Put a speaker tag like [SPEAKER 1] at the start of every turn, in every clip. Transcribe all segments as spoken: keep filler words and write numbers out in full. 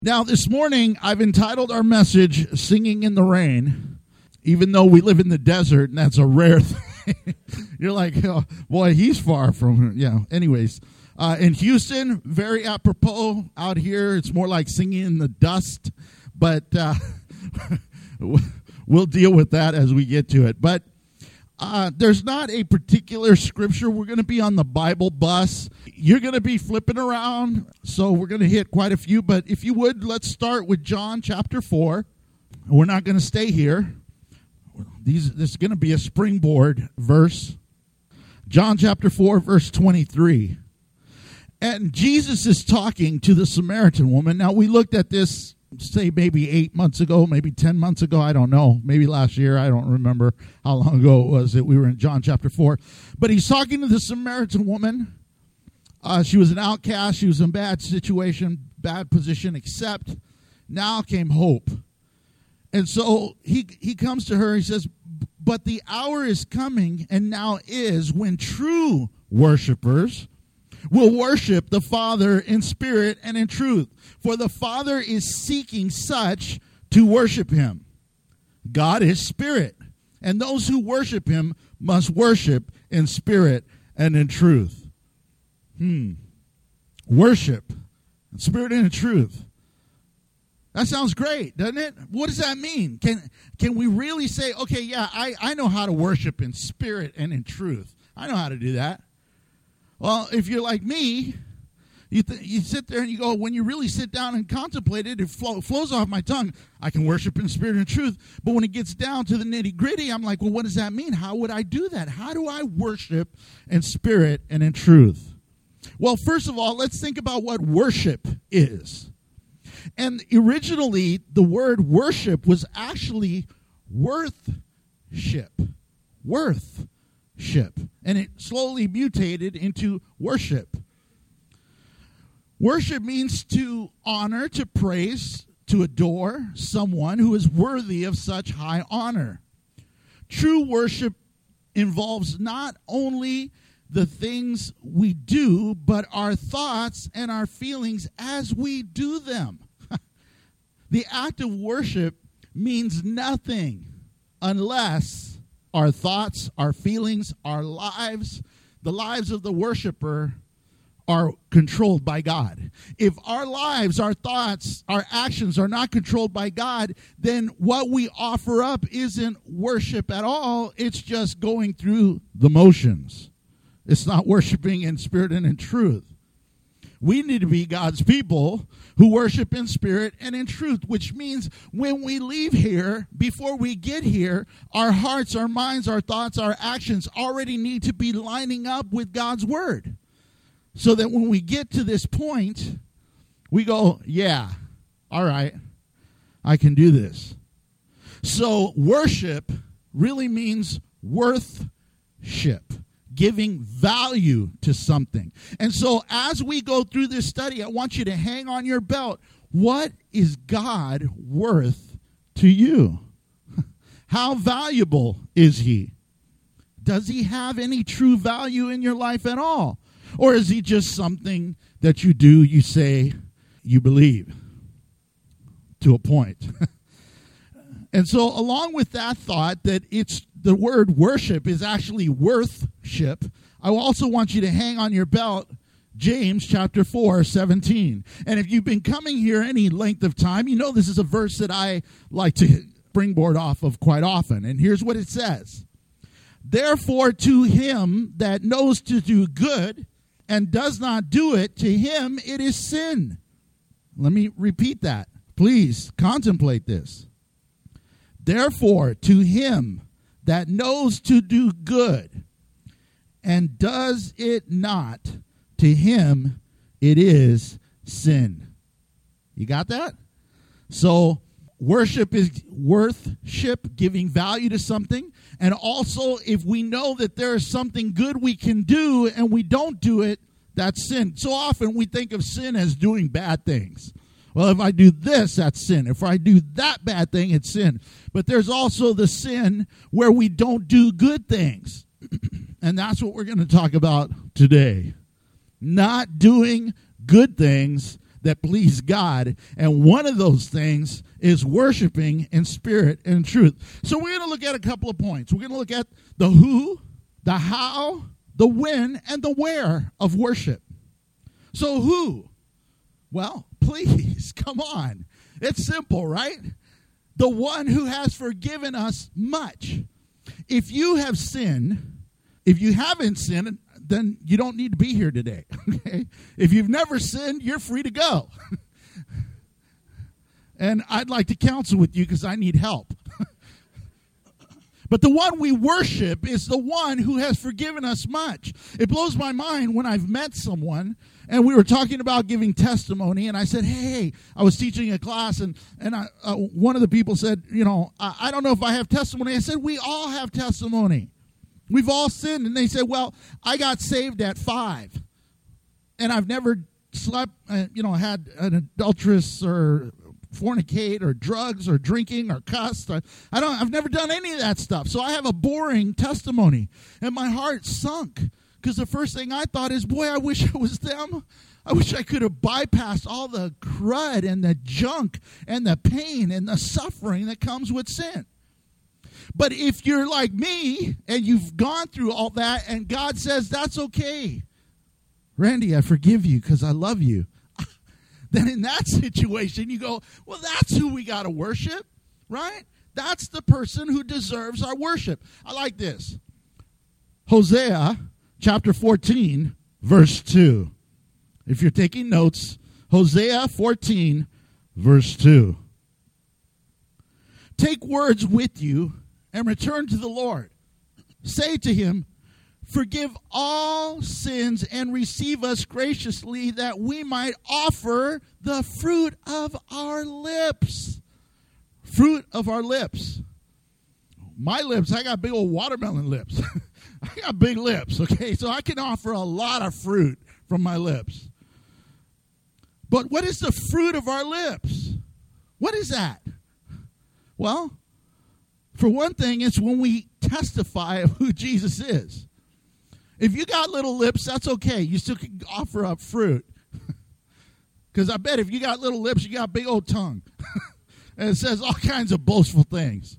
[SPEAKER 1] Now, this morning, I've entitled our message, Singing in the Rain, even though we live in the desert, and that's a rare thing. You're like, oh, boy, he's far from, yeah. Anyways, uh, in Houston, very apropos out here. It's more like singing in the dust, but uh, we'll deal with that as we get to it. But Uh, there's not a particular scripture. We're going to be on the Bible bus. You're going to be flipping around, so we're going to hit quite a few. But if you would, let's start with John chapter four. We're not going to stay here. These, this is going to be a springboard verse. John chapter four, verse twenty-three. And Jesus is talking to the Samaritan woman. Now, we looked at this, say, maybe eight months ago, maybe ten months ago, I don't know, maybe last year, I don't remember how long ago it was that we were in John chapter four. But he's talking to the Samaritan woman. Uh, she was an outcast, she was in a bad situation, bad position, except now came hope. And so he, he comes to her, he says, but the hour is coming, and now is, when true worshipers will worship the Father in spirit and in truth. For the Father is seeking such to worship him. God is spirit, and those who worship him must worship in spirit and in truth. Hmm. Worship in spirit and in truth. That sounds great, doesn't it? What does that mean? Can can we really say, okay, yeah, I, I know how to worship in spirit and in truth. I know how to do that. Well, if you're like me, you th- you sit there and you go, when you really sit down and contemplate it, it flow- flows off my tongue. I can worship in spirit and truth. But when it gets down to the nitty-gritty, I'm like, well, what does that mean? How would I do that? How do I worship in spirit and in truth? Well, first of all, let's think about what worship is. And originally, the word worship was actually worthship. Worth. Ship, and it slowly mutated into worship. Worship means to honor, to praise, to adore someone who is worthy of such high honor. True worship involves not only the things we do, but our thoughts and our feelings as we do them. The act of worship means nothing unless our thoughts, our feelings, our lives, the lives of the worshiper are controlled by God. If our lives, our thoughts, our actions are not controlled by God, then what we offer up isn't worship at all. It's just going through the motions. It's not worshiping in spirit and in truth. We need to be God's people who worship in spirit and in truth, which means when we leave here, before we get here, our hearts, our minds, our thoughts, our actions already need to be lining up with God's word. So that when we get to this point, we go, yeah, all right, I can do this. So worship really means worthship. Giving value to something. And so as we go through this study, I want you to hang on your belt. What is God worth to you? How valuable is he? Does he have any true value in your life at all? Or is he just something that you do, you say, you believe? To a point. And so along with that thought that it's the word worship is actually worthship, I also want you to hang on your belt James chapter four, seventeen. And if you've been coming here any length of time, you know this is a verse that I like to springboard off of quite often. And here's what it says. Therefore to him that knows to do good and does not do it, to him it is sin. Let me repeat that. Please contemplate this. Therefore, to him that knows to do good and does it not, to him it is sin. You got that? So worship is worthship, giving value to something. And also, if we know that there is something good we can do and we don't do it, that's sin. So often we think of sin as doing bad things. Well, if I do this, that's sin. If I do that bad thing, it's sin. But there's also the sin where we don't do good things. And that's what we're going to talk about today. Not doing good things that please God. And one of those things is worshiping in spirit and truth. So we're going to look at a couple of points. We're going to look at the who, the how, the when, and the where of worship. So who? Well, please, come on. It's simple, right? The one who has forgiven us much. If you have sinned, if you haven't sinned, then you don't need to be here today. Okay? If you've never sinned, you're free to go. And I'd like to counsel with you because I need help. But the one we worship is the one who has forgiven us much. It blows my mind when I've met someone and we were talking about giving testimony, and I said, hey, I was teaching a class, and, and I, uh, one of the people said, you know, I, I don't know if I have testimony. I said, we all have testimony. We've all sinned. And they said, well, I got saved at five, and I've never slept, uh, you know, had an adulteress or fornicate or drugs or drinking or cussed. I, I don't, I've never done any of that stuff. So I have a boring testimony, and my heart sunk. Because the first thing I thought is, boy, I wish I was them. I wish I could have bypassed all the crud and the junk and the pain and the suffering that comes with sin. But if you're like me and you've gone through all that and God says, that's okay, Randy, I forgive you because I love you. Then in that situation, you go, well, that's who we got to worship, right? That's the person who deserves our worship. I like this. Hosea chapter fourteen, verse two. If you're taking notes, Hosea fourteen, verse two. Take words with you and return to the Lord. Say to him, forgive all sins and receive us graciously, that we might offer the fruit of our lips. Fruit of our lips. My lips, I got big old watermelon lips. I got big lips, okay? So I can offer a lot of fruit from my lips. But what is the fruit of our lips? What is that? Well, for one thing, it's when we testify of who Jesus is. If you got little lips, that's okay. You still can offer up fruit. Because I bet if you got little lips, you got a big old tongue. And it says all kinds of boastful things.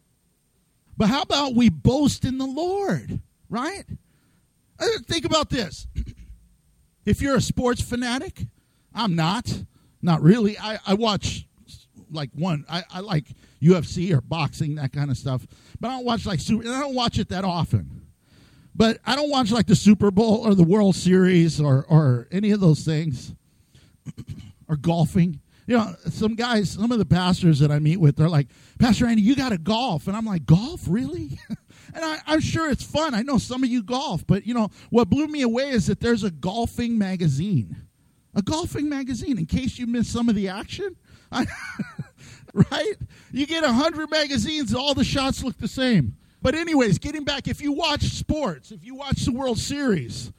[SPEAKER 1] But how about we boast in the Lord, right? Think about this. If you're a sports fanatic, I'm not. Not really. I, I watch like one. I, I like U F C or boxing, that kind of stuff. But I don't watch like super. And I don't watch it that often. But I don't watch like the Super Bowl or the World Series or or any of those things. Or golfing. You know, some guys, some of the pastors that I meet with, they're like, Pastor Andy, you got to golf. And I'm like, golf, really? And I, I'm sure it's fun. I know some of you golf. But, you know, what blew me away is that there's a golfing magazine. A golfing magazine, in case you missed some of the action. I, right? You get one hundred magazines, all the shots look the same. But anyways, getting back, if you watch sports, if you watch the World Series,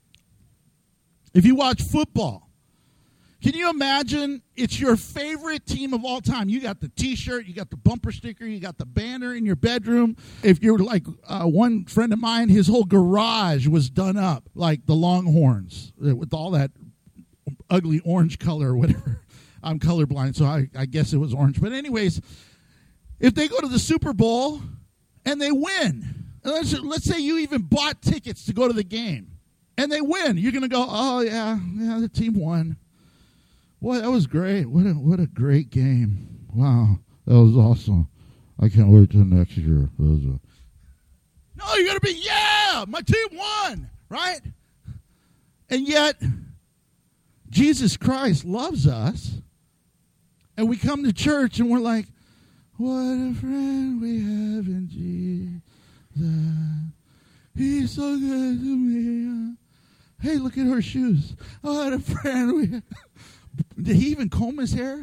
[SPEAKER 1] if you watch football, can you imagine it's your favorite team of all time? You got the T-shirt, you got the bumper sticker, you got the banner in your bedroom. If you're like uh, one friend of mine, his whole garage was done up like the Longhorns with all that ugly orange color or whatever. I'm colorblind, so I, I guess it was orange. But anyways, if they go to the Super Bowl and they win, let's, let's say you even bought tickets to go to the game, and they win, you're going to go, oh, yeah, yeah, the team won. Boy, that was great. What a, what a great game. Wow, that was awesome. I can't wait till next year. That was a... No, you're going to be, yeah, my team won, right? And yet, Jesus Christ loves us, and we come to church and we're like, what a friend we have in Jesus. He's so good to me. Hey, look at her shoes. What a friend we have. Did he even comb his hair?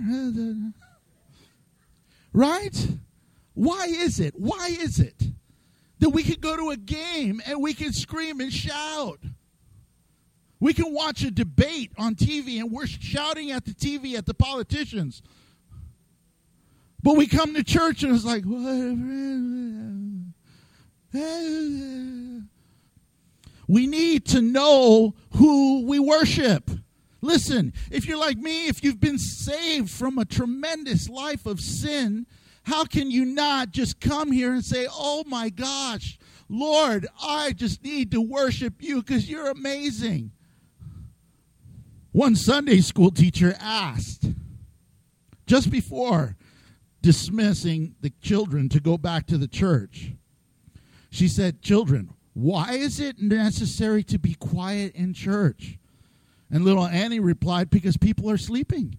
[SPEAKER 1] Right? Why is it? Why is it that we could go to a game and we can scream and shout? We can watch a debate on T V and we're shouting at the T V at the politicians. But we come to church and it's like, we need to know who we worship. Listen, if you're like me, if you've been saved from a tremendous life of sin, how can you not just come here and say, oh my gosh, Lord, I just need to worship you because you're amazing. One Sunday school teacher asked, just before dismissing the children to go back to the church, she said, children, why is it necessary to be quiet in church? And little Annie replied, because people are sleeping.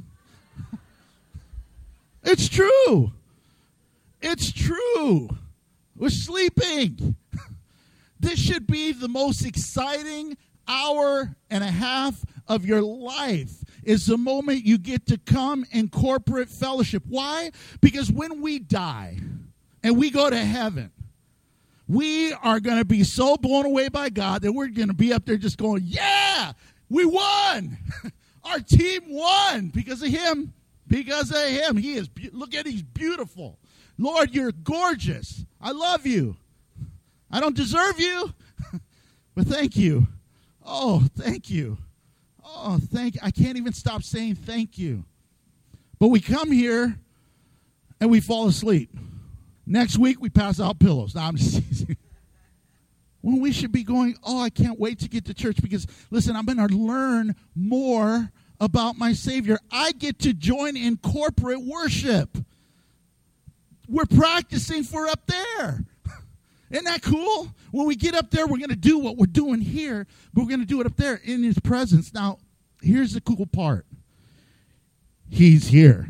[SPEAKER 1] It's true. It's true. We're sleeping. This should be the most exciting hour and a half of your life, is the moment you get to come in corporate fellowship. Why? Because when we die and we go to heaven, we are going to be so blown away by God that we're going to be up there just going, yeah, we won. Our team won because of him. Because of him. He is, look at, he's beautiful. Lord, you're gorgeous. I love you. I don't deserve you, but thank you. Oh, thank you. Oh, thank you. I can't even stop saying thank you. But we come here and we fall asleep. Next week we pass out pillows. Now I'm just teasing. When we should be going, oh, I can't wait to get to church because, listen, I'm going to learn more about my Savior. I get to join in corporate worship. We're practicing for up there. Isn't that cool? When we get up there, we're going to do what we're doing here, but we're going to do it up there in his presence. Now, here's the cool part. He's here.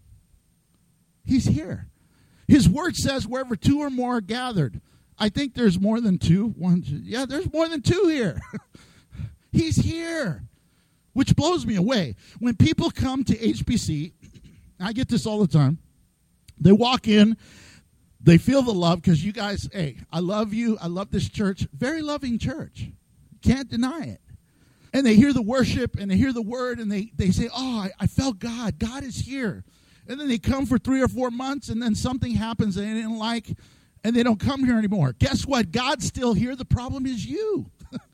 [SPEAKER 1] He's here. His word says wherever two or more are gathered. I think there's more than two. One, two. Yeah, there's more than two here. He's here, which blows me away. When people come to H B C, I get this all the time. They walk in, they feel the love because you guys, hey, I love you. I love this church. Very loving church. Can't deny it. And they hear the worship and they hear the word and they, they say, oh, I, I felt God. God is here. And then they come for three or four months and then something happens they didn't like and they don't come here anymore. Guess what? God's still here. The problem is you.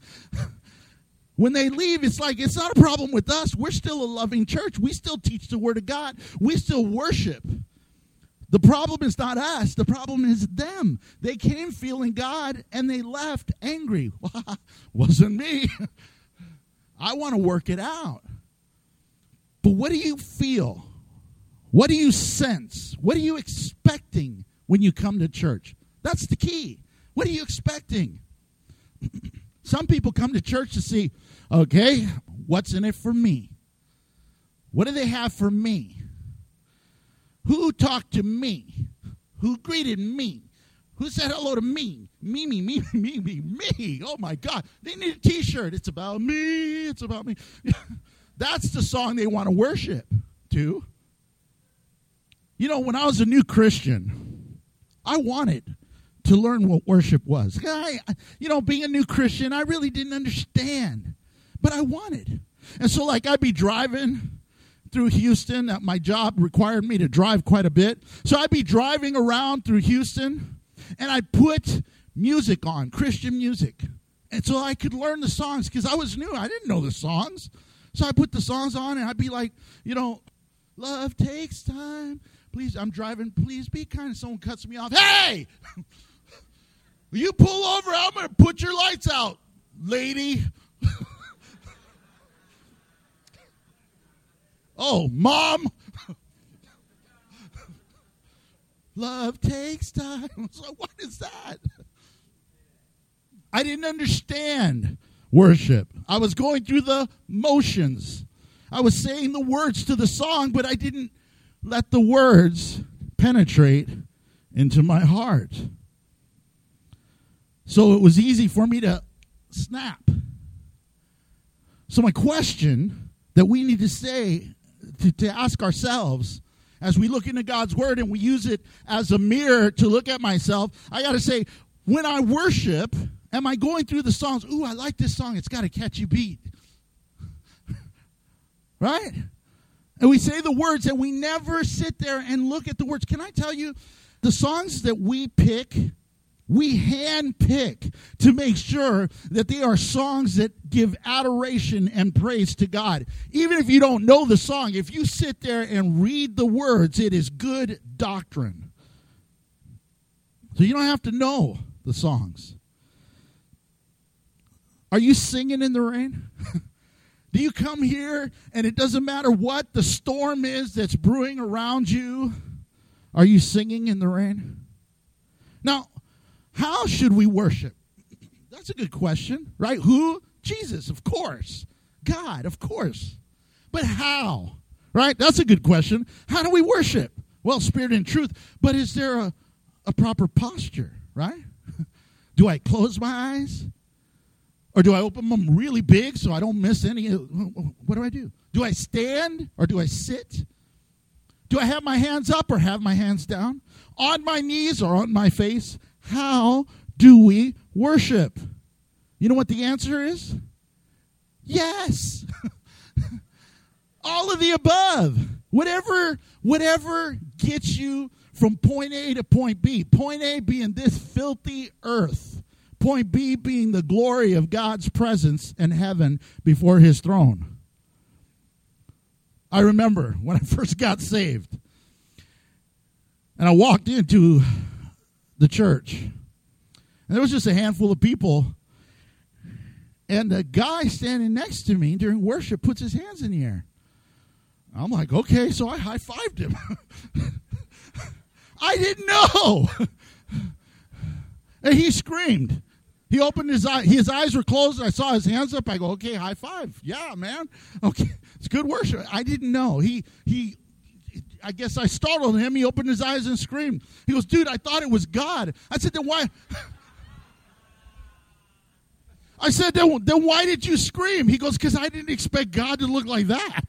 [SPEAKER 1] When they leave, it's like it's not a problem with us. We're still a loving church. We still teach the word of God. We still worship. The problem is not us. The problem is them. They came feeling God, and they left angry. Wasn't me. I want to work it out. But what do you feel? What do you sense? What are you expecting when you come to church? That's the key. What are you expecting? Some people come to church to see, okay, what's in it for me? What do they have for me? Who talked to me? Who greeted me? Who said hello to me? Me, me, me, me, me, me. Oh, my God. They need a T-shirt. It's about me. It's about me. That's the song they want to worship to. You know, when I was a new Christian, I wanted to learn what worship was. I, you know, being a new Christian, I really didn't understand. But I wanted. And so, like, I'd be driving through Houston. My job required me to drive quite a bit. So I'd be driving around through Houston, and I'd put music on, Christian music. And so I could learn the songs because I was new. I didn't know the songs. So I put the songs on, and I'd be like, you know, love takes time. Please, I'm driving. Please be kind. Someone cuts me off. Hey! Will you pull over? I'm going to put your lights out, lady. Oh, Mom. Love takes time. So what is that? I didn't understand worship. I was going through the motions. I was saying the words to the song, but I didn't let the words penetrate into my heart. So it was easy for me to snap. So my question that we need to say, to, to ask ourselves, as we look into God's word and we use it as a mirror to look at myself, I got to say, when I worship, am I going through the songs? Ooh, I like this song. It's got a catchy beat. Right? And we say the words and we never sit there and look at the words. Can I tell you, the songs that we pick We handpick to make sure that they are songs that give adoration and praise to God. Even if you don't know the song, if you sit there and read the words, it is good doctrine. So you don't have to know the songs. Are you singing in the rain? Do you come here and it doesn't matter what the storm is that's brewing around you? Are you singing in the rain? Now, how should we worship? That's a good question, right? Who? Jesus, of course. God, of course. But how? Right? That's a good question. How do we worship? Well, spirit and truth. But is there a, a proper posture, right? Do I close my eyes? Or do I open them really big so I don't miss any? What do I do? Do I stand or do I sit? Do I have my hands up or have my hands down? On my knees or on my face? How do we worship? You know what the answer is? Yes. All of the above. Whatever, whatever gets you from point A to point B. Point A being this filthy earth. Point B being the glory of God's presence in heaven before his throne. I remember when I first got saved. And I walked into the church. And there was just a handful of people. And the guy standing next to me during worship puts his hands in the air. I'm like, okay, so I high-fived him. I didn't know. And he screamed. He opened his eyes. His eyes were closed. I saw his hands up. I go, okay, high five. Yeah, man. Okay, it's good worship. I didn't know. He, he, I guess I startled him. He opened his eyes and screamed. He goes, dude, I thought it was God. I said, then why? I said, then, then why did you scream? He goes, because I didn't expect God to look like that.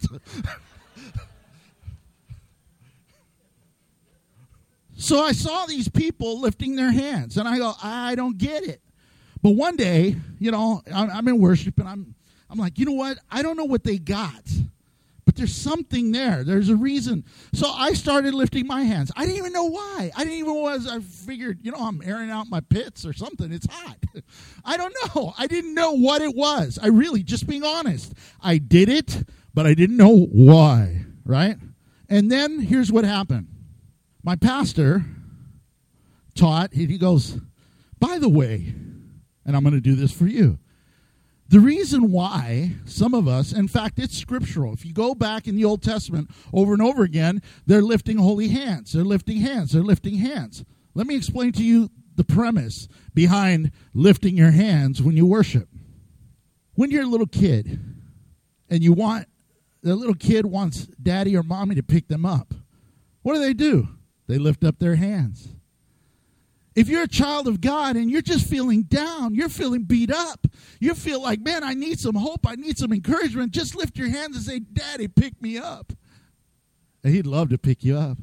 [SPEAKER 1] So I saw these people lifting their hands, and I go, I don't get it. But one day, you know, I'm in worship, and I'm, I'm like, you know what? I don't know what they got, but there's something there. There's a reason. So I started lifting my hands. I didn't even know why. I didn't even was. I figured, you know, I'm airing out my pits or something. It's hot. I don't know. I didn't know what it was. I really, just being honest, I did it, but I didn't know why, right? And then here's what happened. My pastor taught, he goes, by the way, and I'm going to do this for you. The reason why some of us, in fact, it's scriptural. If you go back in the Old Testament over and over again, they're lifting holy hands. They're lifting hands. They're lifting hands. Let me explain to you the premise behind lifting your hands when you worship. When you're a little kid and you want, the little kid wants daddy or mommy to pick them up, what do they do? They lift up their hands. If you're a child of God and you're just feeling down, you're feeling beat up, you feel like, man, I need some hope, I need some encouragement, just lift your hands and say, Daddy, pick me up. And he'd love to pick you up.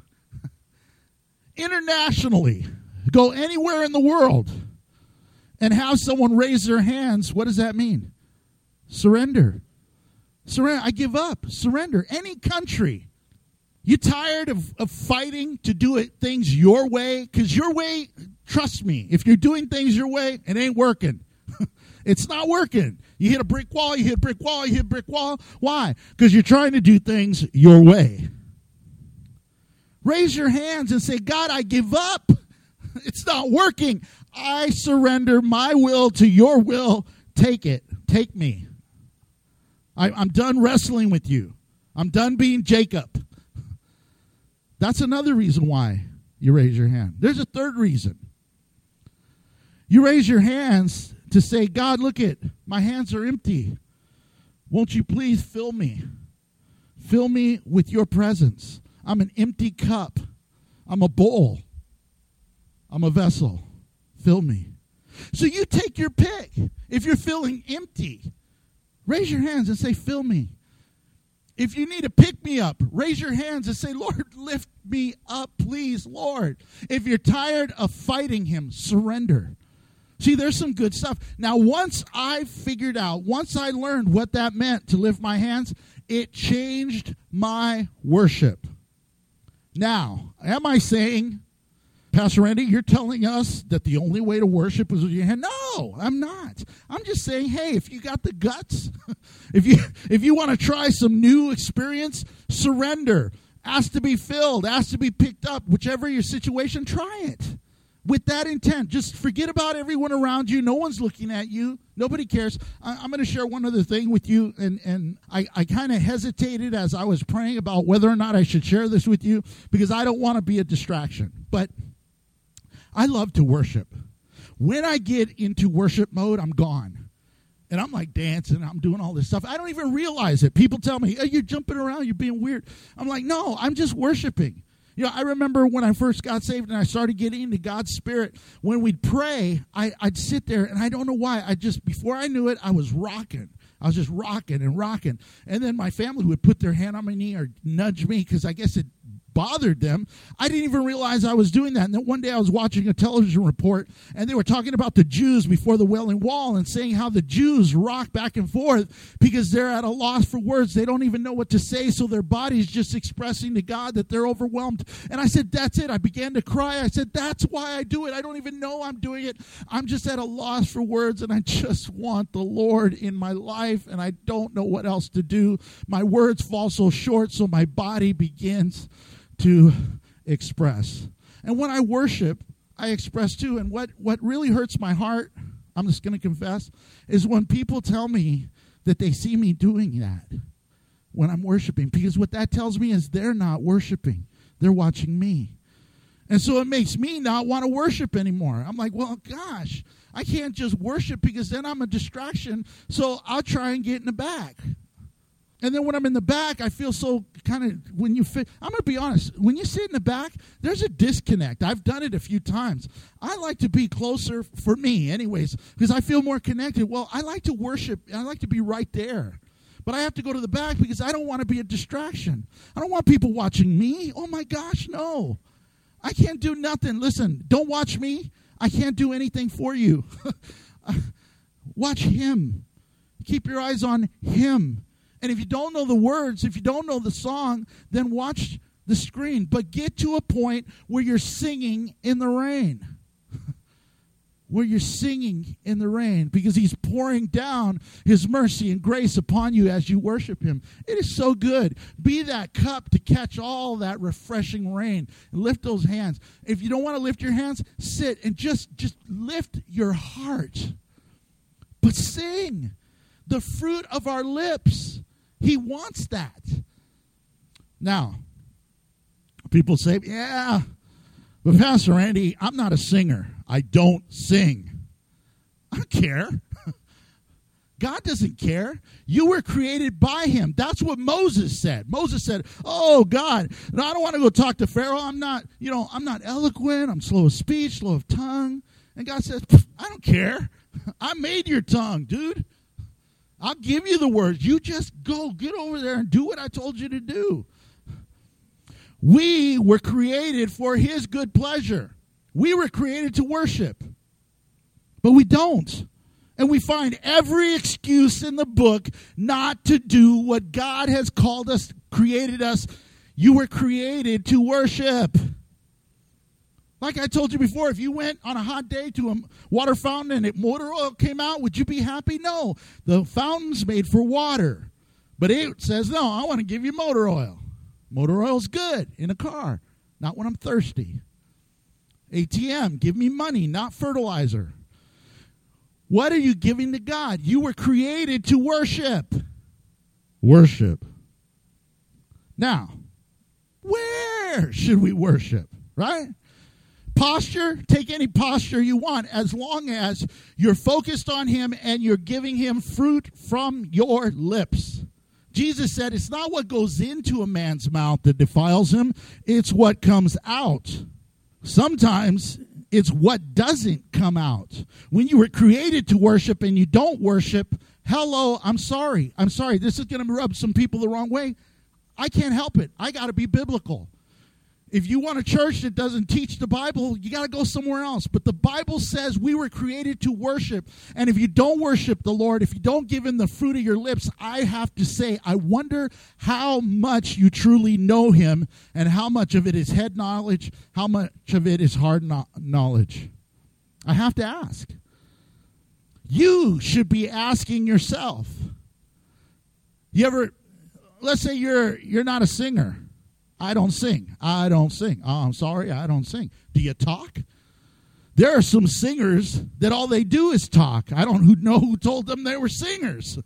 [SPEAKER 1] Internationally, go anywhere in the world and have someone raise their hands, what does that mean? Surrender. Surrender. I give up. Surrender. Any country. You tired of, of fighting to do it things your way? Because your way, trust me, if you're doing things your way, it ain't working. It's not working. You hit a brick wall, you hit a brick wall, you hit a brick wall. Why? Because you're trying to do things your way. Raise your hands and say, God, I give up. It's not working. I surrender my will to your will. Take it. Take me. I, I'm done wrestling with you. I'm done being Jacob. That's another reason why you raise your hand. There's a third reason. You raise your hands to say, God, look it, my hands are empty. Won't you please fill me? Fill me with your presence. I'm an empty cup. I'm a bowl. I'm a vessel. Fill me. So you take your pick. If you're feeling empty, raise your hands and say, fill me. If you need to pick me up, raise your hands and say, Lord, lift me up, please, Lord. If you're tired of fighting him, surrender. See, there's some good stuff. Now, once I figured out, once I learned what that meant to lift my hands, it changed my worship. Now, am I saying Pastor Randy, you're telling us that the only way to worship is with your hand? No, I'm not. I'm just saying, hey, if you got the guts, if you if you want to try some new experience, surrender. Ask to be filled, ask to be picked up. Whichever your situation, try it. With that intent, just forget about everyone around you. No one's looking at you. Nobody cares. I, I'm going to share one other thing with you, and, and I, I kind of hesitated as I was praying about whether or not I should share this with you because I don't want to be a distraction. But I love to worship. When I get into worship mode, I'm gone. And I'm like dancing, I'm doing all this stuff. I don't even realize it. People tell me, hey, you're jumping around, you're being weird. I'm like, no, I'm just worshiping. You know, I remember when I first got saved and I started getting into God's Spirit, when we'd pray, I, I'd sit there, and I don't know why. I just, before I knew it, I was rocking. I was just rocking and rocking. And then my family would put their hand on my knee or nudge me because I guess it bothered them. I didn't even realize I was doing that. And then one day I was watching a television report, and they were talking about the Jews before the Wailing Wall and saying how the Jews rock back and forth because they're at a loss for words. They don't even know what to say, so their body's just expressing to God that they're overwhelmed. And I said, that's it. I began to cry. I said, that's why I do it. I don't even know I'm doing it. I'm just at a loss for words, and I just want the Lord in my life, and I don't know what else to do. My words fall so short, so my body begins to express. And when I worship, I express too. And what, what really hurts my heart, I'm just going to confess, is when people tell me that they see me doing that when I'm worshiping. Because what that tells me is they're not worshiping. They're watching me. And so it makes me not want to worship anymore. I'm like, well, gosh, I can't just worship because then I'm a distraction. So I'll try and get in the back. And then when I'm in the back, I feel so kind of, when you fit, I'm going to be honest, when you sit in the back, there's a disconnect. I've done it a few times. I like to be closer, for me anyways, because I feel more connected. Well, I like to worship, I like to be right there. But I have to go to the back because I don't want to be a distraction. I don't want people watching me. Oh my gosh, no. I can't do nothing. Listen, don't watch me. I can't do anything for you. Watch him. Keep your eyes on him. And if you don't know the words, if you don't know the song, then watch the screen. But get to a point where you're singing in the rain. Where you're singing in the rain. Because he's pouring down his mercy and grace upon you as you worship him. It is so good. Be that cup to catch all that refreshing rain. And lift those hands. If you don't want to lift your hands, sit and just, just lift your heart. But sing. The fruit of our lips. He wants that. Now, people say, yeah, but Pastor Randy, I'm not a singer. I don't sing. I don't care. God doesn't care. You were created by him. That's what Moses said. Moses said, oh, God, no, I don't want to go talk to Pharaoh. I'm not, you know, I'm not eloquent. I'm slow of speech, slow of tongue. And God says, I don't care. I made your tongue, dude. I'll give you the words. You just go, get over there and do what I told you to do. We were created for his good pleasure. We were created to worship. But we don't. And we find every excuse in the book not to do what God has called us, created us. You were created to worship. Like I told you before, if you went on a hot day to a water fountain and it, motor oil came out, would you be happy? No. The fountain's made for water. But it says, no, I want to give you motor oil. Motor oil's good in a car, not when I'm thirsty. A T M, give me money, not fertilizer. What are you giving to God? You were created to worship. Worship. Now, where should we worship, right? Posture, take any posture you want as long as you're focused on him and you're giving him fruit from your lips. Jesus said it's not what goes into a man's mouth that defiles him, it's what comes out. Sometimes it's what doesn't come out. When you were created to worship and you don't worship, hello, I'm sorry. I'm sorry. This is going to rub some people the wrong way. I can't help it. I got to be biblical. If you want a church that doesn't teach the Bible, you got to go somewhere else. But the Bible says we were created to worship. And if you don't worship the Lord, if you don't give him the fruit of your lips, I have to say, I wonder how much you truly know him and how much of it is head knowledge, how much of it is hard no- knowledge. I have to ask. You should be asking yourself. You ever, let's say you're you're not a singer. I don't sing. I don't sing. Oh, I'm sorry, I don't sing. Do you talk? There are some singers that all they do is talk. I don't know who told them they were singers.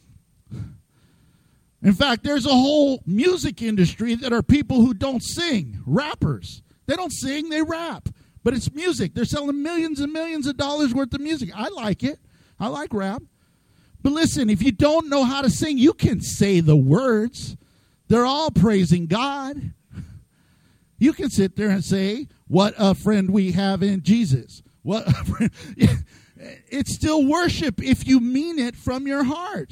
[SPEAKER 1] In fact, there's a whole music industry that are people who don't sing, rappers. They don't sing, they rap. But it's music. They're selling millions and millions of dollars worth of music. I like it. I like rap. But listen, if you don't know how to sing, you can say the words. They're all praising God. You can sit there and say, what a friend we have in Jesus. What a friend. It's still worship if you mean it from your heart.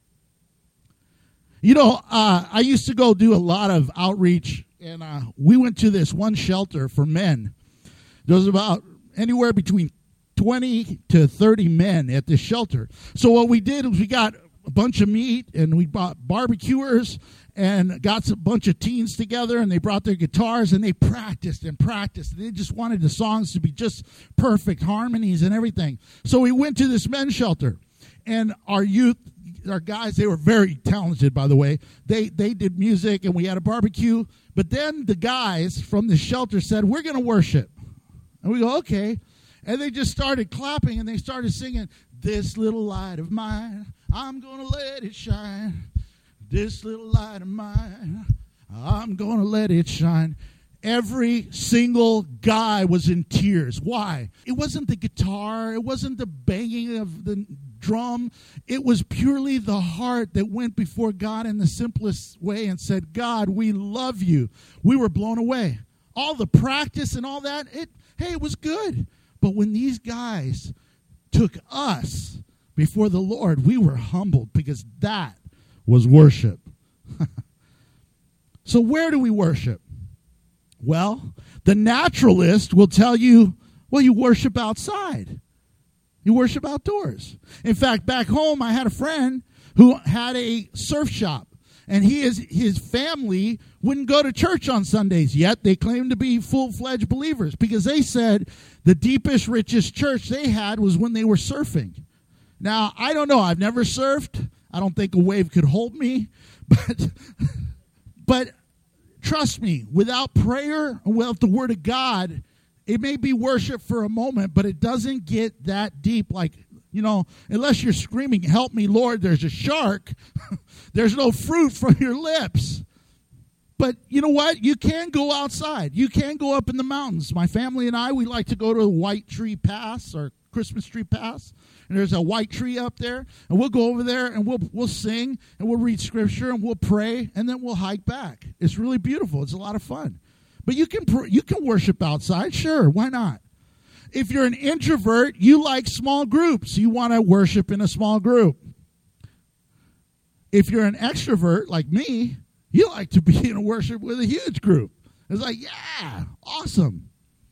[SPEAKER 1] You know, uh, I used to go do a lot of outreach, and uh, we went to this one shelter for men. There was about anywhere between twenty to thirty men at this shelter. So what we did was we got a bunch of meat, and we bought barbecuers, and got a bunch of teens together, and they brought their guitars, and they practiced and practiced. They just wanted the songs to be just perfect harmonies and everything. So we went to this men's shelter, and our youth, our guys, they were very talented, by the way. They they did music, and we had a barbecue. But then the guys from the shelter said, we're going to worship. And we go, okay. And they just started clapping, and they started singing, this little light of mine, I'm going to let it shine. This little light of mine, I'm going to let it shine. Every single guy was in tears. Why? It wasn't the guitar. It wasn't the banging of the drum. It was purely the heart that went before God in the simplest way and said, God, we love you. We were blown away. All the practice and all that, it hey, it was good. But when these guys took us before the Lord, we were humbled because that was worship. So where do we worship? Well, the naturalist will tell you, well, you worship outside. You worship outdoors. In fact, back home, I had a friend who had a surf shop, and he is, his family wouldn't go to church on Sundays, yet they claimed to be full-fledged believers because they said the deepest, richest church they had was when they were surfing. Now, I don't know. I've never surfed. I don't think a wave could hold me. But, but trust me, without prayer and without the Word of God, it may be worship for a moment, but it doesn't get that deep. Like, you know, unless you're screaming, help me, Lord, there's a shark. There's no fruit from your lips. But you know what? You can go outside. You can go up in the mountains. My family and I, we like to go to White Tree Pass or Christmas Tree Pass. And there's a white tree up there. And we'll go over there and we'll we'll sing and we'll read scripture and we'll pray and then we'll hike back. It's really beautiful. It's a lot of fun. But you can pr- you can worship outside. Sure, why not? If you're an introvert, you like small groups. You want to worship in a small group. If you're an extrovert like me, you like to be in a worship with a huge group. It's like, yeah, awesome.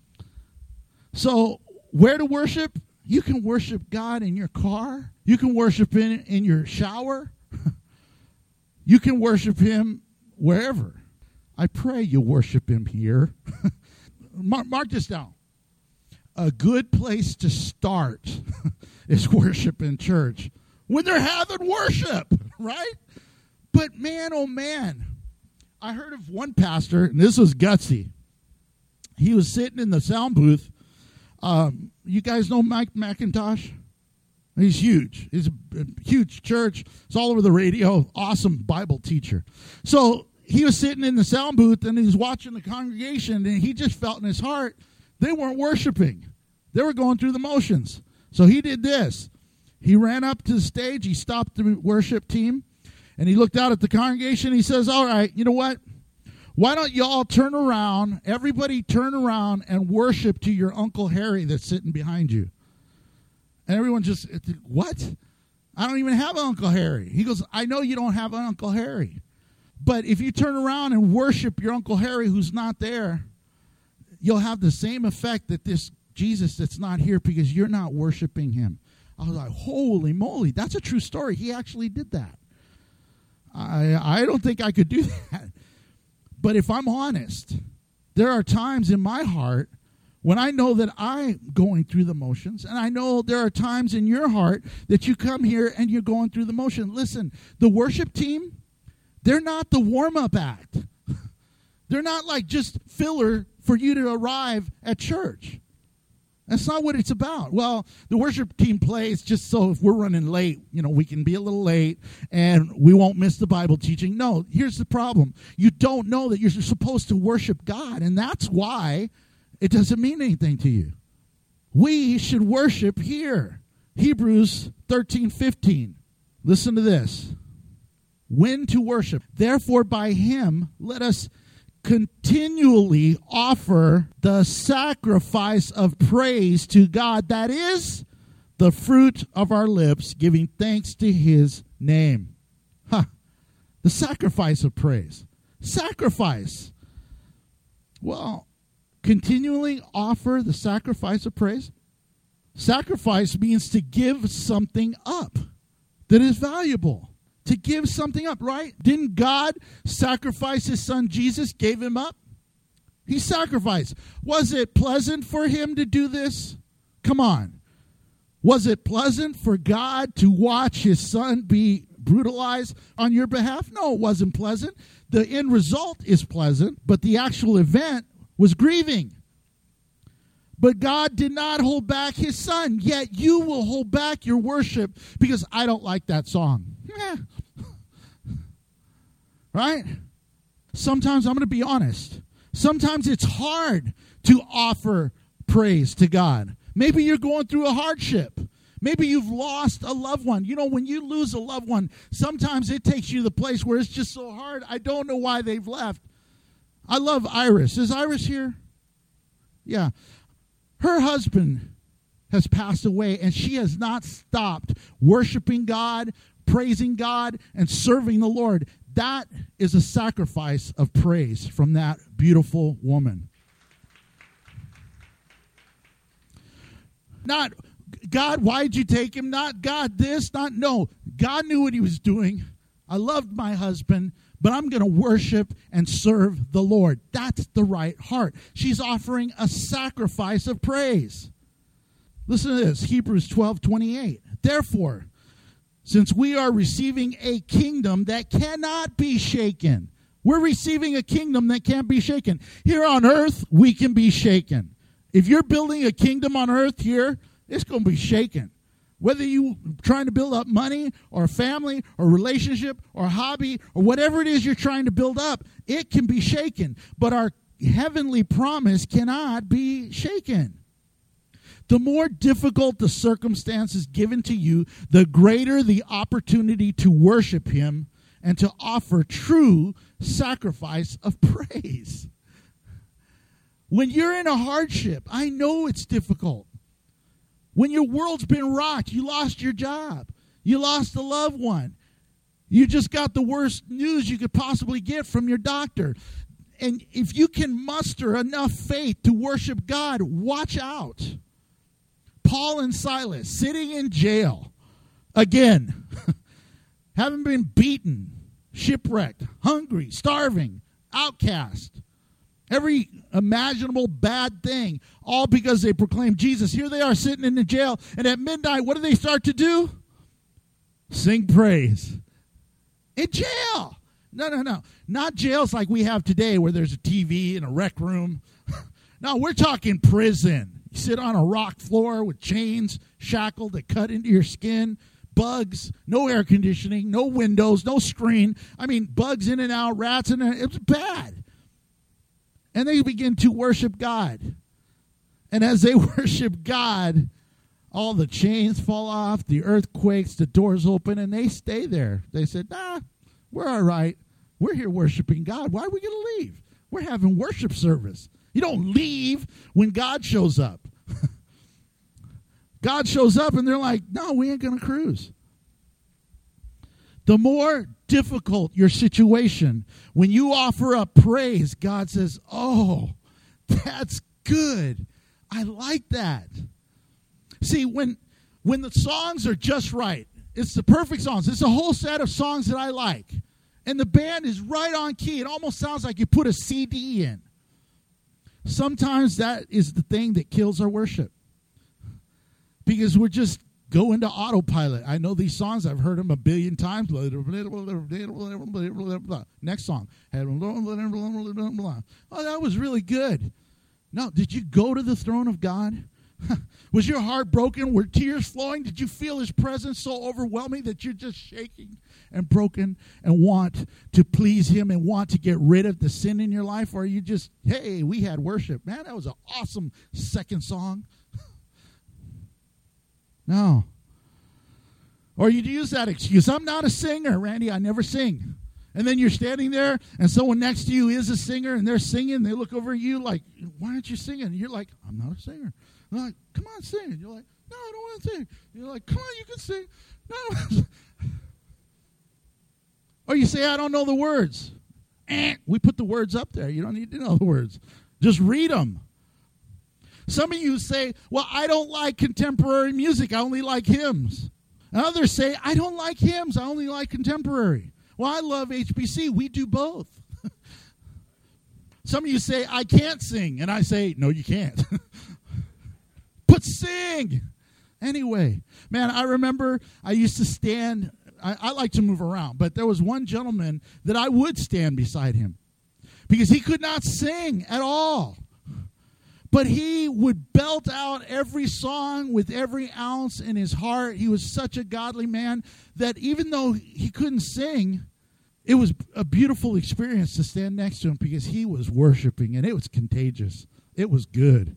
[SPEAKER 1] So where to worship? You can worship God in your car. You can worship in, in your shower. You can worship him wherever. I pray you worship him here. mark, mark this down. A good place to start is worship in church when they're having worship, right? But man, oh man, I heard of one pastor, and this was gutsy. He was sitting in the sound booth. Um, you guys know Mike McIntosh? He's huge. He's a, a huge church. It's all over the radio. Awesome Bible teacher. So he was sitting in the sound booth, and he was watching the congregation, and he just felt in his heart they weren't worshiping. They were going through the motions. So he did this. He ran up to the stage. He stopped the worship team, and he looked out at the congregation. He says, all right, you know what? Why don't you all turn around, everybody turn around and worship to your Uncle Harry that's sitting behind you. And everyone just, what? I don't even have an Uncle Harry. He goes, I know you don't have an Uncle Harry. But if you turn around and worship your Uncle Harry who's not there, you'll have the same effect that this Jesus that's not here because you're not worshiping him. I was like, holy moly, that's a true story. He actually did that. I I don't think I could do that. But if I'm honest, there are times in my heart when I know that I'm going through the motions, and I know there are times in your heart that you come here and you're going through the motion. Listen, the worship team, they're not the warm-up act. They're not like just filler for you to arrive at church. That's not what it's about. Well, the worship team plays just so if we're running late, you know, we can be a little late and we won't miss the Bible teaching. No, here's the problem. You don't know that you're supposed to worship God, and that's why it doesn't mean anything to you. We should worship here. Hebrews thirteen fifteen. Listen to this. When to worship. Therefore, by him, let us continually offer the sacrifice of praise to God. That is the fruit of our lips, giving thanks to his name. Huh. The sacrifice of praise. Sacrifice. Well, continually offer the sacrifice of praise. Sacrifice means to give something up that is valuable. To give something up, right? Didn't God sacrifice his son Jesus, gave him up? He sacrificed. Was it pleasant for him to do this? Come on. Was it pleasant for God to watch his son be brutalized on your behalf? No, it wasn't pleasant. The end result is pleasant, but the actual event was grieving. But God did not hold back his son, yet you will hold back your worship because I don't like that song. Right? Sometimes, I'm going to be honest, sometimes it's hard to offer praise to God. Maybe you're going through a hardship. Maybe you've lost a loved one. You know, when you lose a loved one, sometimes it takes you to the place where it's just so hard. I don't know why they've left. I love Iris. Is Iris here? Yeah. Her husband has passed away, and she has not stopped worshiping God, praising God, and serving the Lord. That is a sacrifice of praise from that beautiful woman. Not, God, why'd you take him? Not, God, this, not, no. God knew what he was doing. I loved my husband, but I'm going to worship and serve the Lord. That's the right heart. She's offering a sacrifice of praise. Listen to this, Hebrews twelve twenty-eight. Therefore, since we are receiving a kingdom that cannot be shaken, we're receiving a kingdom that can't be shaken. Here on earth, we can be shaken. If you're building a kingdom on earth here, it's going to be shaken. Whether you're trying to build up money or a family or a relationship or a hobby or whatever it is you're trying to build up, it can be shaken. But our heavenly promise cannot be shaken. The more difficult the circumstances given to you, the greater the opportunity to worship him and to offer true sacrifice of praise. When you're in a hardship, I know it's difficult. When your world's been rocked, you lost your job, you lost a loved one, you just got the worst news you could possibly get from your doctor. And if you can muster enough faith to worship God, watch out. Paul and Silas sitting in jail again, having been beaten, shipwrecked, hungry, starving, outcast, every imaginable bad thing, all because they proclaimed Jesus. Here they are sitting in the jail, and at midnight, what do they start to do? Sing praise. In jail. No, no, no. Not jails like we have today where there's a T V and a rec room. No, we're talking prison. You sit on a rock floor with chains shackled that cut into your skin, bugs, no air conditioning, no windows, no screen. I mean, bugs in and out, rats in and out. It was bad. And they begin to worship God. And as they worship God, all the chains fall off, the earth quakes, the doors open, and they stay there. They said, nah, we're all right. We're here worshiping God. Why are we going to leave? We're having worship service. You don't leave when God shows up. God shows up and they're like, no, we ain't going to cruise. The more difficult your situation, when you offer up praise, God says, oh, that's good. I like that. See, when when the songs are just right, it's the perfect songs. It's a whole set of songs that I like. And the band is right on key. It almost sounds like you put a C D in. Sometimes that is the thing that kills our worship. Because we're just go into autopilot. I know these songs. I've heard them a billion times. Next song. Oh, that was really good. No, did you go to the throne of God? Was your heart broken? Were tears flowing? Did you feel his presence so overwhelming that you're just shaking and broken and want to please him and want to get rid of the sin in your life? Or are you just, hey, we had worship. Man, that was an awesome second song. No. Or you use that excuse. I'm not a singer, Randy. I never sing. And then you're standing there and someone next to you is a singer and they're singing. They look over at you like, why aren't you singing? And you're like, I'm not a singer. They're like, come on, sing. And you're like, no, I don't want to sing. You're like, come on, you can sing. No. Or you say, I don't know the words. Eh, we put the words up there. You don't need to know the words. Just read them. Some of you say, well, I don't like contemporary music. I only like hymns. And others say, I don't like hymns. I only like contemporary. Well, I love H B C. We do both. Some of you say, I can't sing. And I say, no, you can't. But sing. Anyway, man, I remember I used to stand. I, I like to move around. But there was one gentleman that I would stand beside him. Because he could not sing at all. But he would belt out every song with every ounce in his heart. He was such a godly man that even though he couldn't sing, it was a beautiful experience to stand next to him because he was worshiping, and it was contagious. It was good.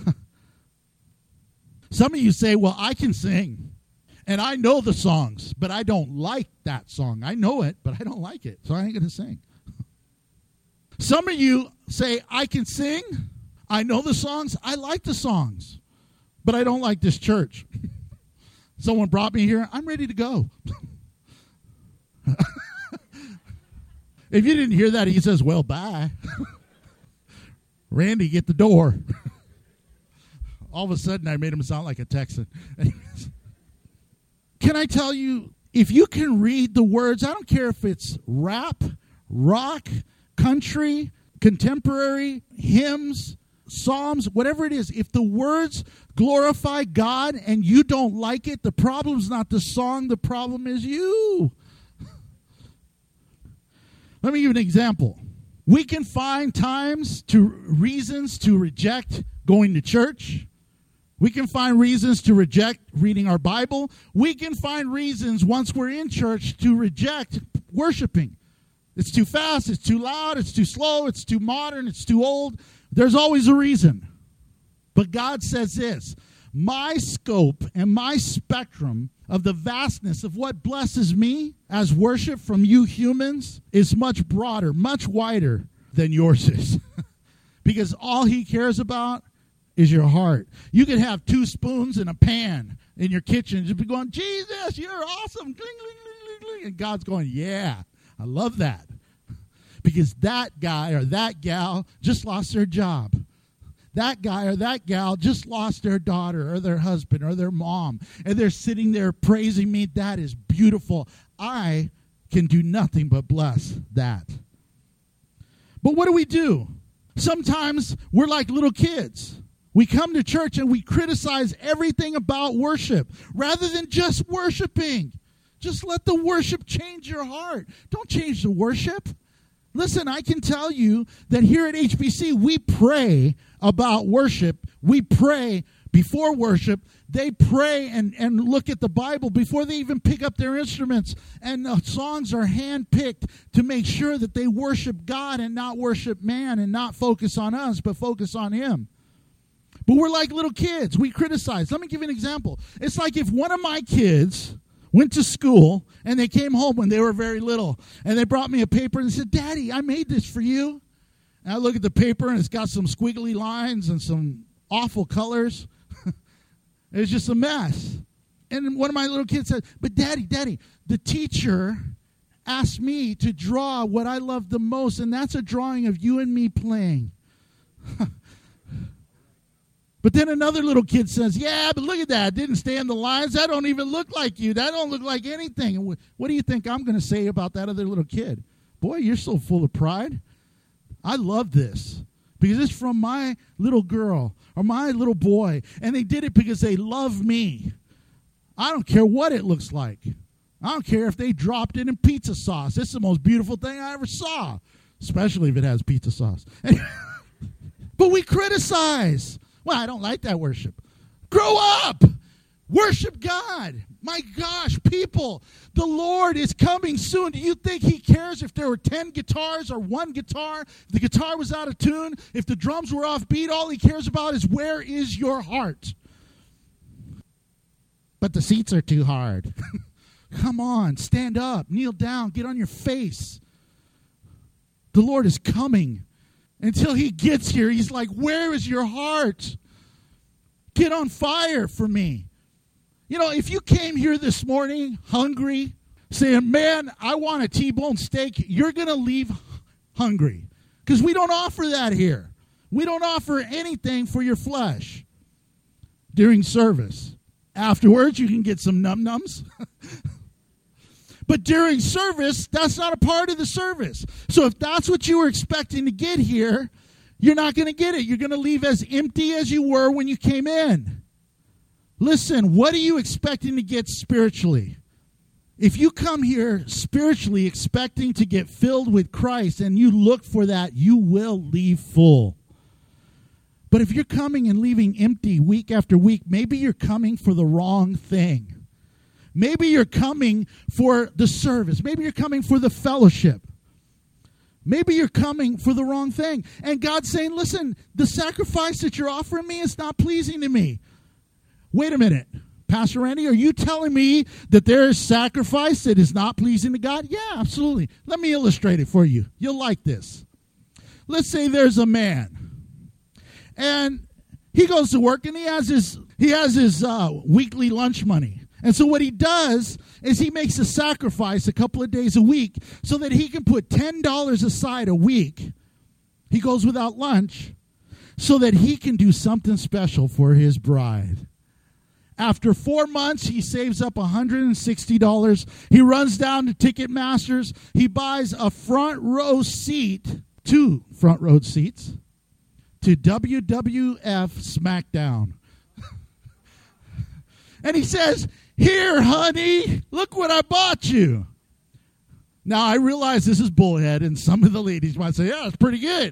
[SPEAKER 1] Some of you say, well, I can sing, and I know the songs, but I don't like that song. I know it, but I don't like it, so I ain't going to sing. Some of you say, I can sing, I know the songs, I like the songs, but I don't like this church. Someone brought me here, I'm ready to go. If you didn't hear that, he says, well, bye. Randy, get the door. All of a sudden, I made him sound like a Texan. Can I tell you, if you can read the words, I don't care if it's rap, rock, country, contemporary, hymns, psalms, whatever it is, if the words glorify God and you don't like it, the problem's not the song, the problem is you. Let me give you an example. We can find times to reasons to reject going to church. We can find reasons to reject reading our Bible. We can find reasons once we're in church to reject worshiping. It's too fast, it's too loud, it's too slow, it's too modern, it's too old. There's always a reason. But God says this, my scope and my spectrum of the vastness of what blesses me as worship from you humans is much broader, much wider than yours is. Because all he cares about is your heart. You could have two spoons and a pan in your kitchen, just be going, Jesus, you're awesome. Gling, gling, gling, gling. And God's going, yeah, I love that. Because that guy or that gal just lost their job. That guy or that gal just lost their daughter or their husband or their mom. And they're sitting there praising me. That is beautiful. I can do nothing but bless that. But what do we do? Sometimes we're like little kids. We come to church and we criticize everything about worship rather than just worshiping. Just let the worship change your heart. Don't change the worship. Listen, I can tell you that here at H B C, we pray about worship. We pray before worship. They pray and, and look at the Bible before they even pick up their instruments. And the songs are handpicked to make sure that they worship God and not worship man and not focus on us, but focus on him. But we're like little kids. We criticize. Let me give you an example. It's like if one of my kids went to school and they came home when they were very little and they brought me a paper and said, Daddy, I made this for you. And I look at the paper and it's got some squiggly lines and some awful colors. It's just a mess. And one of my little kids said, but Daddy, Daddy, the teacher asked me to draw what I love the most, and that's a drawing of you and me playing. But then another little kid says, yeah, but look at that. It didn't stay in the lines. That don't even look like you. That don't look like anything. And what do you think I'm going to say about that other little kid? Boy, you're so full of pride. I love this because it's from my little girl or my little boy, and they did it because they love me. I don't care what it looks like. I don't care if they dropped it in pizza sauce. It's the most beautiful thing I ever saw, especially if it has pizza sauce. But we criticize. Well, I don't like that worship. Grow up. Worship God. My gosh, people, the Lord is coming soon. Do you think he cares if there were ten guitars or one guitar? If the guitar was out of tune, if the drums were off beat, all he cares about is where is your heart? But the seats are too hard. Come on, stand up, kneel down, get on your face. The Lord is coming. Until he gets here, he's like, where is your heart? Get on fire for me. You know, if you came here this morning hungry, saying, man, I want a T-bone steak, you're going to leave hungry. Because we don't offer that here. We don't offer anything for your flesh during service. Afterwards, you can get some num-nums. But during service, that's not a part of the service. So if that's what you were expecting to get here, you're not going to get it. You're going to leave as empty as you were when you came in. Listen, what are you expecting to get spiritually? If you come here spiritually expecting to get filled with Christ and you look for that, you will leave full. But if you're coming and leaving empty week after week, maybe you're coming for the wrong thing. Maybe you're coming for the service. Maybe you're coming for the fellowship. Maybe you're coming for the wrong thing. And God's saying, listen, the sacrifice that you're offering me is not pleasing to me. Wait a minute. Pastor Randy, are you telling me that there is sacrifice that is not pleasing to God? Yeah, absolutely. Let me illustrate it for you. You'll like this. Let's say there's a man. And he goes to work and he has his, he has his uh, weekly lunch money. And so what he does is he makes a sacrifice a couple of days a week so that he can put ten dollars aside a week. He goes without lunch so that he can do something special for his bride. After four months, he saves up one hundred sixty dollars. He runs down to Ticketmasters. He buys a front row seat, two front row seats, to W W F SmackDown. And he says, here, honey, look what I bought you. Now, I realize this is bullhead, and some of the ladies might say, yeah, it's pretty good.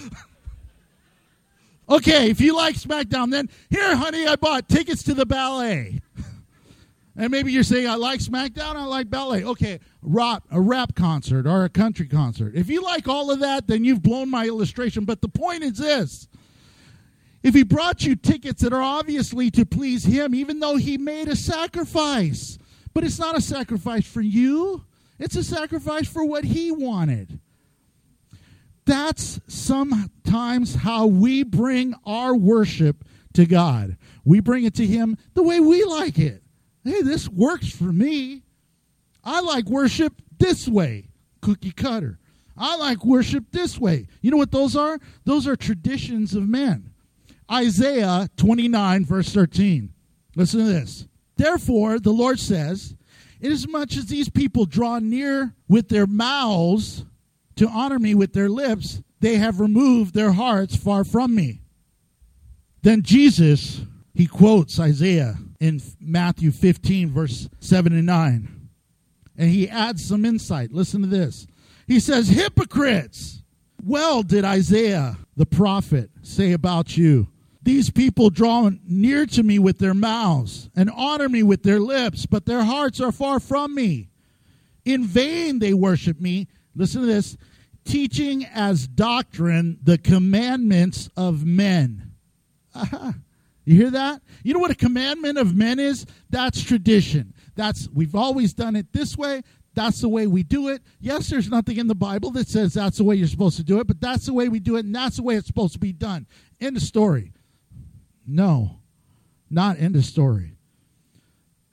[SPEAKER 1] Okay, if you like SmackDown, then here, honey, I bought tickets to the ballet. And maybe you're saying, I like SmackDown, I like ballet. Okay, rap, a rap concert or a country concert. If you like all of that, then you've blown my illustration. But the point is this. If he brought you tickets that are obviously to please him, even though he made a sacrifice, but it's not a sacrifice for you. It's a sacrifice for what he wanted. That's sometimes how we bring our worship to God. We bring it to him the way we like it. Hey, this works for me. I like worship this way, cookie cutter. I like worship this way. You know what those are? Those are traditions of men. Isaiah twenty-nine, verse thirteen. Listen to this. Therefore, the Lord says, inasmuch as these people draw near with their mouths to honor me with their lips, they have removed their hearts far from me. Then Jesus, he quotes Isaiah in Matthew fifteen, verse seven and nine. And he adds some insight. Listen to this. He says, hypocrites, well did Isaiah the prophet say about you. These people draw near to me with their mouths and honor me with their lips, but their hearts are far from me. In vain they worship me. Listen to this. Teaching as doctrine the commandments of men. Uh-huh. You hear that? You know what a commandment of men is? That's tradition. That's, we've always done it this way. That's the way we do it. Yes, there's nothing in the Bible that says that's the way you're supposed to do it, but that's the way we do it, and that's the way it's supposed to be done. End of story. No, not end of story.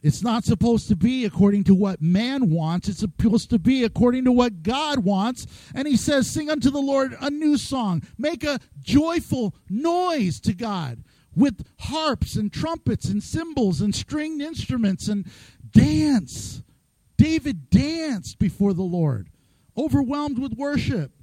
[SPEAKER 1] It's not supposed to be according to what man wants. It's supposed to be according to what God wants. And he says, sing unto the Lord a new song. Make a joyful noise to God with harps and trumpets and cymbals and stringed instruments, and dance. David danced before the Lord, overwhelmed with worship.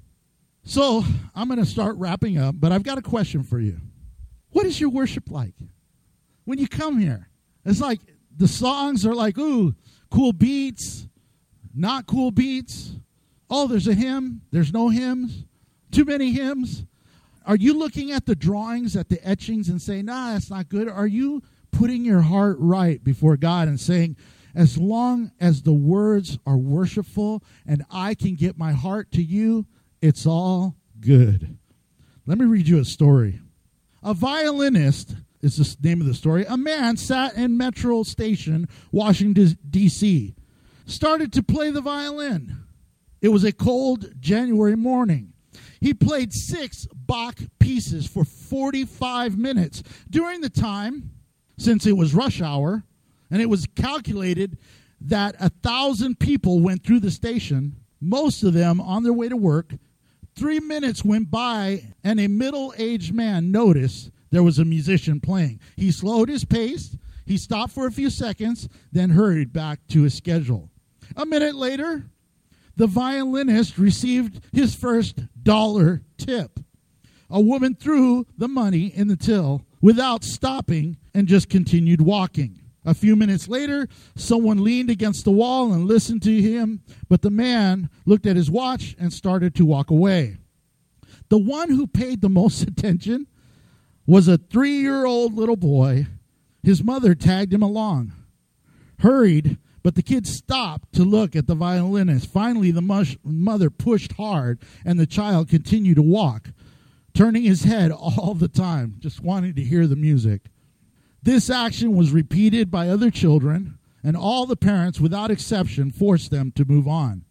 [SPEAKER 1] So I'm going to start wrapping up, but I've got a question for you. What is your worship like? When you come here, it's like the songs are like, ooh, cool beats, not cool beats. Oh, there's a hymn. There's no hymns. Too many hymns. Are you looking at the drawings, at the etchings, and saying, nah, that's not good? Are you putting your heart right before God and saying, as long as the words are worshipful and I can get my heart to you, it's all good. Let me read you a story. A violinist is the name of the story. A man sat in Metro Station, Washington, D C, started to play the violin. It was a cold January morning. He played six Bach pieces for forty-five minutes. During the time, since it was rush hour, and it was calculated that a thousand people went through the station, most of them on their way to work, three minutes went by and a middle-aged man noticed there was a musician playing. He slowed his pace, he stopped for a few seconds, then hurried back to his schedule. A minute later, the violinist received his first dollar tip. A woman threw the money in the till without stopping and just continued walking. A few minutes later, someone leaned against the wall and listened to him, but the man looked at his watch and started to walk away. The one who paid the most attention was a three-year-old little boy. His mother tagged him along. Hurried, but the kid stopped to look at the violinist. Finally, the mush- mother pushed hard, and the child continued to walk, turning his head all the time, just wanting to hear the music. This action was repeated by other children, and all the parents, without exception, forced them to move on.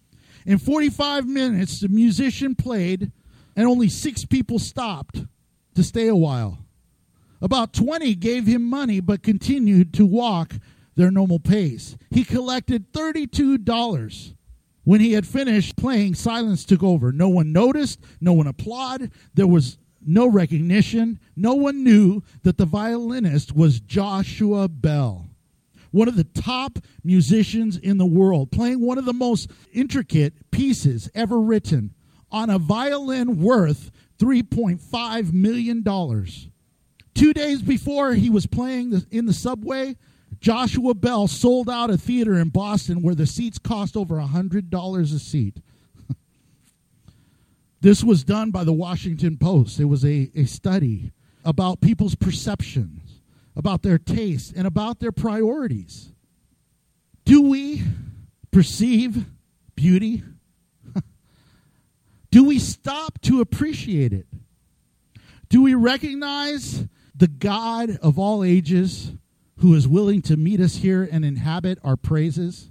[SPEAKER 1] In forty-five minutes, the musician played, and only six people stopped to stay a while. About twenty gave him money, but continued to walk their normal pace. He collected thirty-two dollars. When he had finished playing, silence took over. No one noticed. No one applauded. There was no recognition. No one knew that the violinist was Joshua Bell, one of the top musicians in the world, playing one of the most intricate pieces ever written on a violin worth three point five million dollars. Two days before he was playing in the subway, Joshua Bell sold out a theater in Boston where the seats cost over one hundred dollars a seat. This was done by the Washington Post. It was a, a study about people's perceptions, about their tastes, and about their priorities. Do we perceive beauty? Do we stop to appreciate it? Do we recognize the God of all ages who is willing to meet us here and inhabit our praises?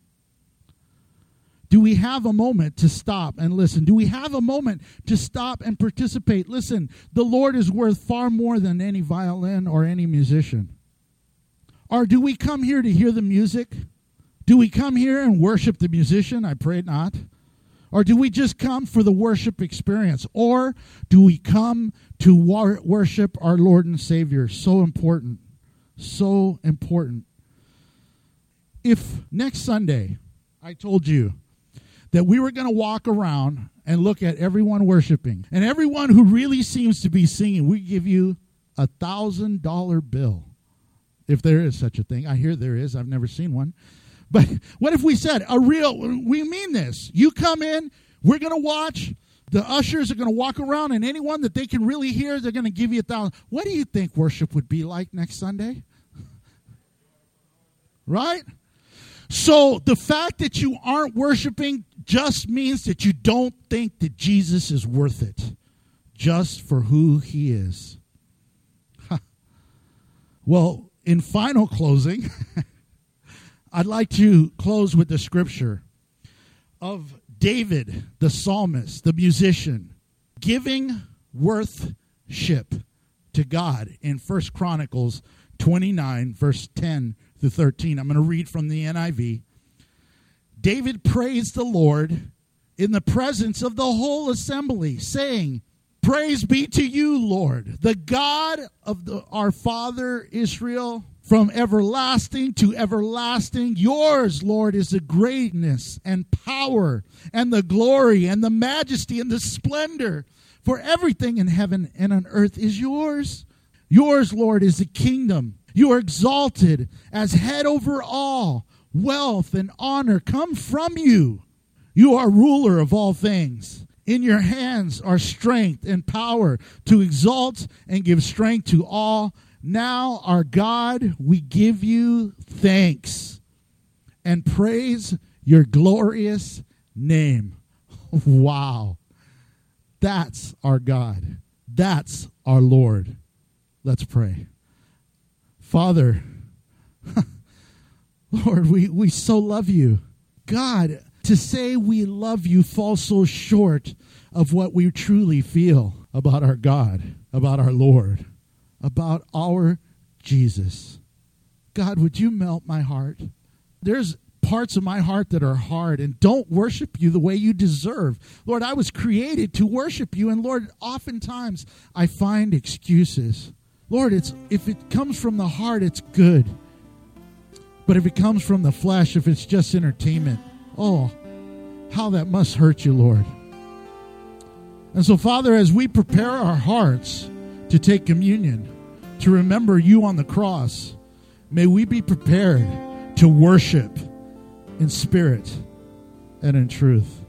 [SPEAKER 1] Do we have a moment to stop and listen? Do we have a moment to stop and participate? Listen, the Lord is worth far more than any violin or any musician. Or do we come here to hear the music? Do we come here and worship the musician? I pray not. Or do we just come for the worship experience? Or do we come to war- worship our Lord and Savior? So important. So important. If next Sunday I told you that we were going to walk around and look at everyone worshiping, and everyone who really seems to be singing, we give you a thousand dollar bill. If there is such a thing. I hear there is. I've never seen one. But what if we said, a real, we mean this. You come in, we're going to watch. The ushers are going to walk around, and anyone that they can really hear, they're going to give you a thousand. What do you think worship would be like next Sunday? Right? So the fact that you aren't worshiping just means that you don't think that Jesus is worth it, just for who he is. Huh. Well, in final closing, I'd like to close with the scripture of David, the psalmist, the musician, giving worship to God in First Chronicles twenty-nine, verse ten through thirteen. I'm going to read from the N I V. David praised the Lord in the presence of the whole assembly, saying, "Praise be to you, Lord, the God of the, our father Israel, from everlasting to everlasting. Yours, Lord, is the greatness and power and the glory and the majesty and the splendor. For everything in heaven and on earth is yours. Yours, Lord, is the kingdom. You are exalted as head over all. Wealth and honor come from you. You are ruler of all things. In your hands are strength and power to exalt and give strength to all. Now, our God, we give you thanks and praise your glorious name." Wow. That's our God. That's our Lord. Let's pray. Father, Lord, we, we so love you. God, to say we love you falls so short of what we truly feel about our God, about our Lord, about our Jesus. God, would you melt my heart? There's parts of my heart that are hard and don't worship you the way you deserve. Lord, I was created to worship you, and Lord, oftentimes I find excuses. Lord, it's if it comes from the heart, it's good. But if it comes from the flesh, if it's just entertainment, oh, how that must hurt you, Lord. And so, Father, as we prepare our hearts to take communion, to remember you on the cross, may we be prepared to worship in spirit and in truth.